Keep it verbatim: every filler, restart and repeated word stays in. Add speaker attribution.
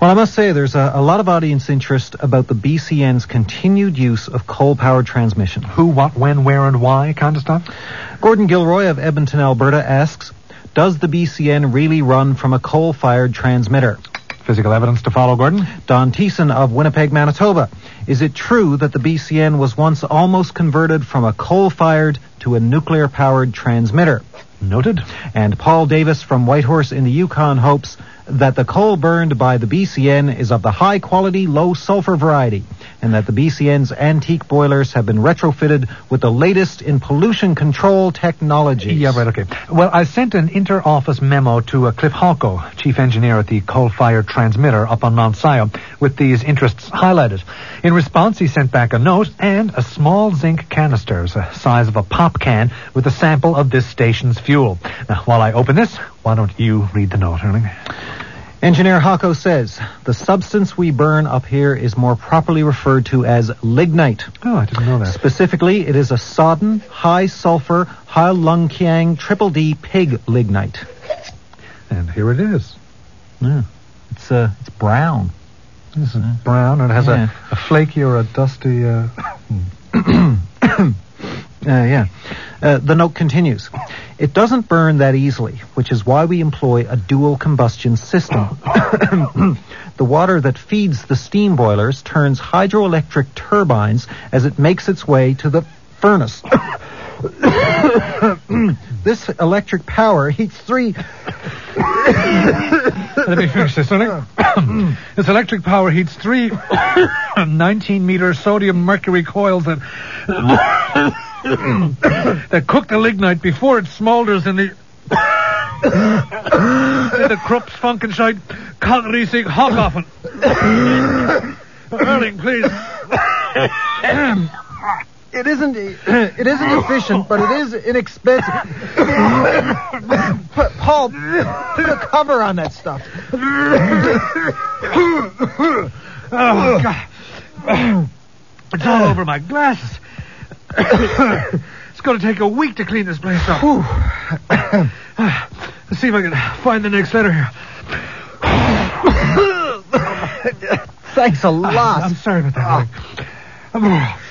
Speaker 1: Well, I must say there's a, a lot of audience interest about the B C N's continued use of coal-powered transmission.
Speaker 2: Who, what, when, where, and why kind of stuff?
Speaker 1: Gordon Gilroy of Edmonton, Alberta asks, does the B C N really run from a coal-fired transmitter?
Speaker 2: Physical evidence to follow, Gordon.
Speaker 1: Don Thiessen of Winnipeg, Manitoba. Is it true that the B C N was once almost converted from a coal-fired to a nuclear-powered transmitter?
Speaker 2: Noted.
Speaker 1: And Paul Davis from Whitehorse in the Yukon hopes that the coal burned by the B C N is of the high-quality, low-sulfur variety, and that the B C N's antique boilers have been retrofitted with the latest in pollution control technologies.
Speaker 2: Yeah, right, okay. Well, I sent an inter-office memo to uh, Cliff Halko, chief engineer at the coal-fired transmitter up on Mount Sion, with these interests highlighted. In response, he sent back a note and a small zinc canister, the size of a pop can, with a sample of this station's fuel. Now, while I open this, why don't you read the note, Erling?
Speaker 1: Engineer Hako says, the substance we burn up here is more properly referred to as lignite.
Speaker 2: Oh, I didn't know that.
Speaker 1: Specifically, it is a sodden, high-sulfur, high-lung-kiang triple D pig lignite.
Speaker 2: And here it is.
Speaker 1: Yeah. It's, uh, it's brown.
Speaker 2: This is brown, and it has
Speaker 1: Yeah.
Speaker 2: a, a flaky or a dusty... Uh...
Speaker 1: Uh, yeah. Uh, the note continues. It doesn't burn that easily, which is why we employ a dual combustion system. The water that feeds the steam boilers turns hydroelectric turbines as it makes its way to the furnace. This electric power heats three...
Speaker 2: Let me finish this, Erling. This electric power heats three nineteen-meter sodium mercury coils that... that cook the lignite before it smolders in the in the Krupp's Funkenscheid Kaltrisig Hockofen. Erling, please.
Speaker 1: It isn't it isn't efficient, but it is inexpensive. Put, Paul, put a cover on that stuff.
Speaker 2: Oh, God. It's all over my glasses. It's going to take a week to clean this place up. Let's see if I can find the next letter here.
Speaker 1: Thanks a lot.
Speaker 2: I'm sorry about that. Oh.